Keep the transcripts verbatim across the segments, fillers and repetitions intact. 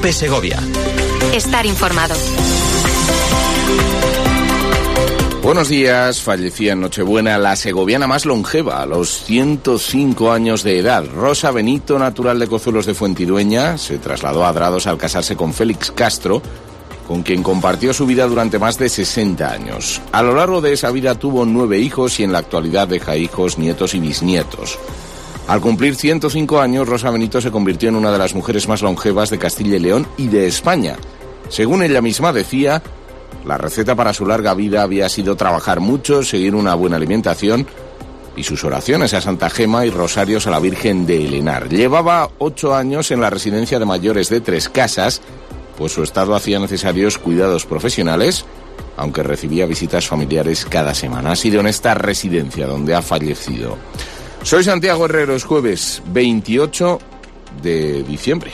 COPE Segovia. Estar informado. Buenos días. Fallecía en Nochebuena la segoviana más longeva, a los ciento cinco años de edad. Rosa Benito, natural de Cozuelos de Fuentidueña, se trasladó a Adrados al casarse con Félix Castro, con quien compartió su vida durante más de sesenta años. A lo largo de esa vida tuvo nueve hijos y en la actualidad deja hijos, nietos y bisnietos. Al cumplir ciento cinco años, Rosa Benito se convirtió en una de las mujeres más longevas de Castilla y León y de España. Según ella misma decía, la receta para su larga vida había sido trabajar mucho, seguir una buena alimentación y sus oraciones a Santa Gema y rosarios a la Virgen de Elenar. Llevaba ocho años en la residencia de mayores de Tres Casas, pues su estado hacía necesarios cuidados profesionales, aunque recibía visitas familiares cada semana. Ha sido en esta residencia donde ha fallecido. Soy Santiago Herrero, es jueves veintiocho de diciembre.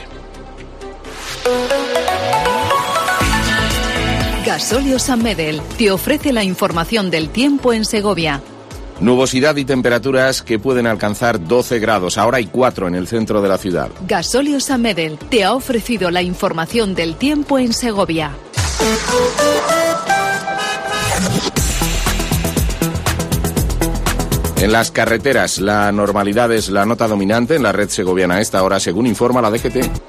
Gasóleo San Medel te ofrece la información del tiempo en Segovia. Nubosidad y temperaturas que pueden alcanzar doce grados. Ahora hay cuatro en el centro de la ciudad. Gasóleo San Medel te ha ofrecido la información del tiempo en Segovia. En las carreteras, la normalidad es la nota dominante en la red segoviana a esta hora, según informa la D G T.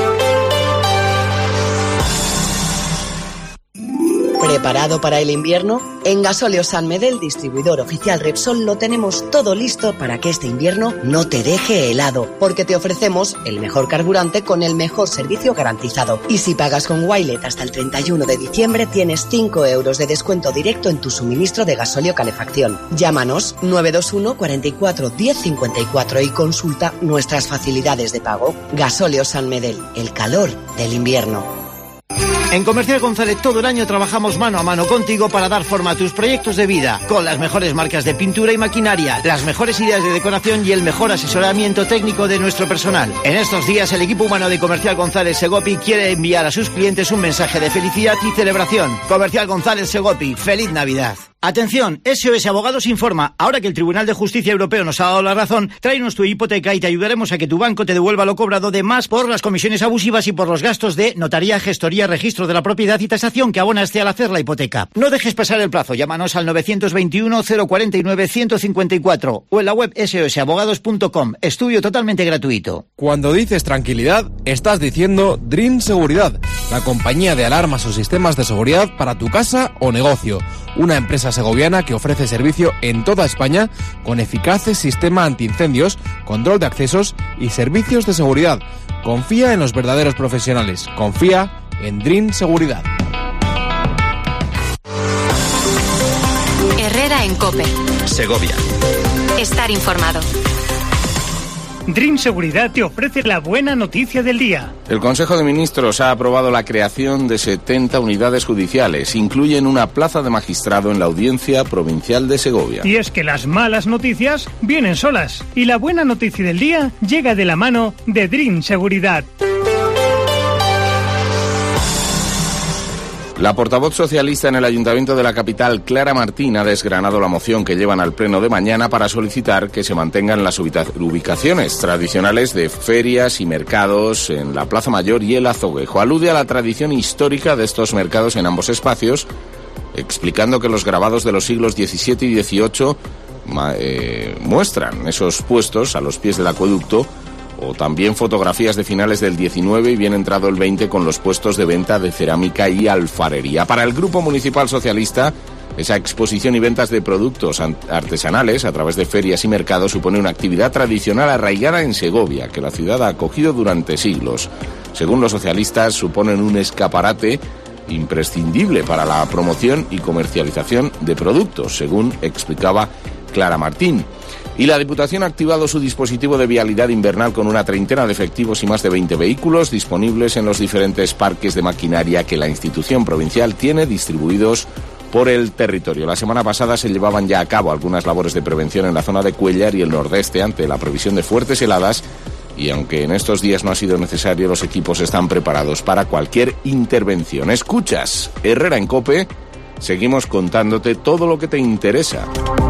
¿Preparado para el invierno? En Gasóleo San Medel, distribuidor oficial Repsol, lo tenemos todo listo para que este invierno no te deje helado, porque te ofrecemos el mejor carburante con el mejor servicio garantizado. Y si pagas con Wilet hasta el treinta y uno de diciembre, tienes cinco euros de descuento directo en tu suministro de gasóleo calefacción. Llámanos nueve dos uno, cuarenta y cuatro, diez cincuenta y cuatro y consulta nuestras facilidades de pago. Gasóleo San Medel, el calor del invierno. En Comercial González todo el año trabajamos mano a mano contigo para dar forma a tus proyectos de vida, con las mejores marcas de pintura y maquinaria, las mejores ideas de decoración y el mejor asesoramiento técnico de nuestro personal. En estos días el equipo humano de Comercial González Segopi quiere enviar a sus clientes un mensaje de felicidad y celebración. Comercial González Segopi, ¡feliz Navidad! Atención, S O S Abogados informa, ahora que el Tribunal de Justicia Europeo nos ha dado la razón, tráenos tu hipoteca y te ayudaremos a que tu banco te devuelva lo cobrado de más por las comisiones abusivas y por los gastos de notaría, gestoría, registro de la propiedad y tasación que abonaste al hacer la hipoteca. No dejes pasar el plazo, llámanos al nueve dos uno, cero cuatro nueve, uno cinco cuatro o en la web ese o ese abogados punto com, estudio totalmente gratuito. Cuando dices tranquilidad, estás diciendo Dream Seguridad, la compañía de alarmas o sistemas de seguridad para tu casa o negocio. Una empresa segoviana que ofrece servicio en toda España con eficaces sistema antiincendios, control de accesos y servicios de seguridad. Confía en los verdaderos profesionales. Confía en Dream Seguridad. Herrera en COPE. Segovia. Estar informado. Dream Seguridad te ofrece la buena noticia del día. El Consejo de Ministros ha aprobado la creación de setenta unidades judiciales. Incluyen una plaza de magistrado en la Audiencia Provincial de Segovia. Y es que las malas noticias vienen solas. Y la buena noticia del día llega de la mano de Dream Seguridad. La portavoz socialista en el Ayuntamiento de la capital, Clara Martín, ha desgranado la moción que llevan al pleno de mañana para solicitar que se mantengan las ubicaciones tradicionales de ferias y mercados en la Plaza Mayor y el Azoguejo. Alude a la tradición histórica de estos mercados en ambos espacios, explicando que los grabados de los siglos diecisiete y dieciocho eh, muestran esos puestos a los pies del acueducto, o también fotografías de finales del diecinueve y bien entrado el veinte con los puestos de venta de cerámica y alfarería. Para el Grupo Municipal Socialista, esa exposición y ventas de productos artesanales a través de ferias y mercados supone una actividad tradicional arraigada en Segovia, que la ciudad ha acogido durante siglos. Según los socialistas, suponen un escaparate imprescindible para la promoción y comercialización de productos, según explicaba Clara Martín. Y la Diputación ha activado su dispositivo de vialidad invernal con una treintena de efectivos y más de veinte vehículos disponibles en los diferentes parques de maquinaria que la institución provincial tiene distribuidos por el territorio. La semana pasada se llevaban ya a cabo algunas labores de prevención en la zona de Cuéllar y el nordeste ante la previsión de fuertes heladas, y aunque en estos días no ha sido necesario, los equipos están preparados para cualquier intervención. Escuchas Herrera en COPE, seguimos contándote todo lo que te interesa.